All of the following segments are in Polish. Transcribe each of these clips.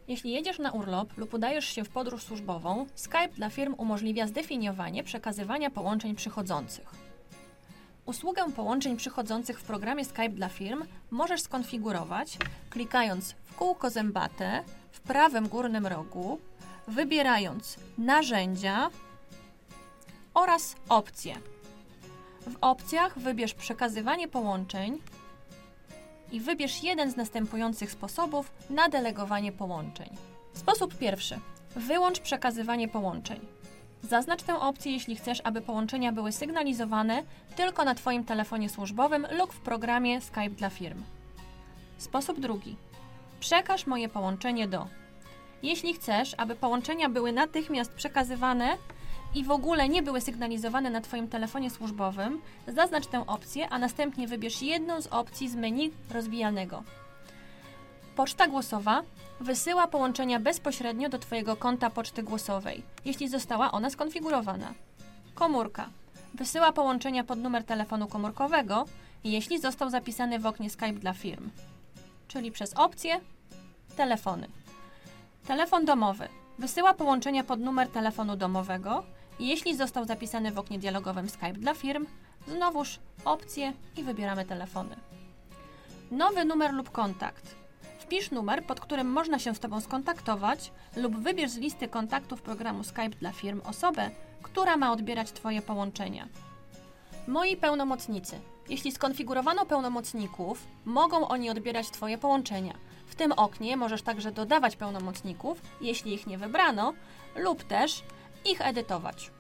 Jeśli jedziesz na urlop lub udajesz się w podróż służbową, Skype dla firm umożliwia zdefiniowanie przekazywania połączeń przychodzących. Usługę połączeń przychodzących w programie Skype dla firm możesz skonfigurować, klikając w kółko zębate w prawym górnym rogu, wybierając Narzędzia oraz Opcje. W opcjach wybierz Przekazywanie połączeń i wybierz jeden z następujących sposobów na delegowanie połączeń. Sposób pierwszy. Wyłącz przekazywanie połączeń. Zaznacz tę opcję, jeśli chcesz, aby połączenia były sygnalizowane tylko na Twoim telefonie służbowym lub w programie Skype dla firm. Sposób drugi. Przekaż moje połączenie do. Jeśli chcesz, aby połączenia były natychmiast przekazywane i w ogóle nie były sygnalizowane na Twoim telefonie służbowym, zaznacz tę opcję, a następnie wybierz jedną z opcji z menu rozwijanego. Poczta głosowa wysyła połączenia bezpośrednio do Twojego konta poczty głosowej, jeśli została ona skonfigurowana. Komórka wysyła połączenia pod numer telefonu komórkowego, jeśli został zapisany w oknie Skype dla firm, czyli przez opcję Telefony. Telefon domowy wysyła połączenia pod numer telefonu domowego, jeśli został zapisany w oknie dialogowym Skype dla firm, znowuż opcje i wybieramy Telefony. Nowy numer lub kontakt. Wpisz numer, pod którym można się z Tobą skontaktować lub wybierz z listy kontaktów programu Skype dla firm osobę, która ma odbierać Twoje połączenia. Moi pełnomocnicy. Jeśli skonfigurowano pełnomocników, mogą oni odbierać Twoje połączenia. W tym oknie możesz także dodawać pełnomocników, jeśli ich nie wybrano, lub też ich edytować.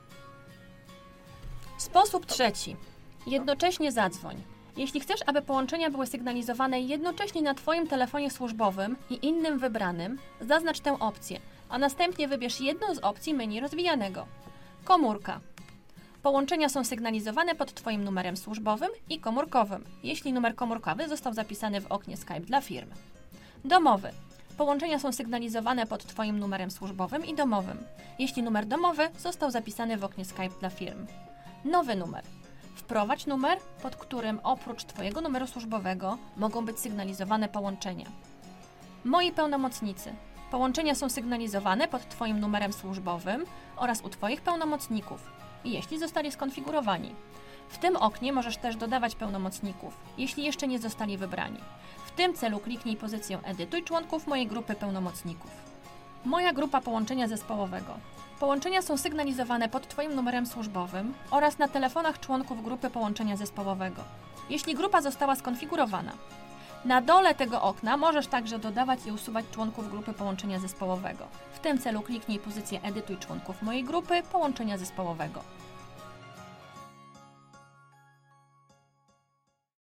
Sposób trzeci. Jednocześnie zadzwoń. Jeśli chcesz, aby połączenia były sygnalizowane jednocześnie na Twoim telefonie służbowym i innym wybranym, zaznacz tę opcję, a następnie wybierz jedną z opcji menu rozwijanego. Komórka. Połączenia są sygnalizowane pod Twoim numerem służbowym i komórkowym, jeśli numer komórkowy został zapisany w oknie Skype dla firm. Domowy. Połączenia są sygnalizowane pod Twoim numerem służbowym i domowym, jeśli numer domowy został zapisany w oknie Skype dla firm. Nowy numer. Wprowadź numer, pod którym oprócz Twojego numeru służbowego mogą być sygnalizowane połączenia. Moi pełnomocnicy. Połączenia są sygnalizowane pod Twoim numerem służbowym oraz u Twoich pełnomocników, jeśli zostali skonfigurowani. W tym oknie możesz też dodawać pełnomocników, jeśli jeszcze nie zostali wybrani. W tym celu kliknij pozycję Edytuj członków mojej grupy pełnomocników. Moja grupa połączenia zespołowego. Połączenia są sygnalizowane pod Twoim numerem służbowym oraz na telefonach członków grupy połączenia zespołowego, jeśli grupa została skonfigurowana. Na dole tego okna możesz także dodawać i usuwać członków grupy połączenia zespołowego. W tym celu kliknij pozycję Edytuj członków mojej grupy połączenia zespołowego.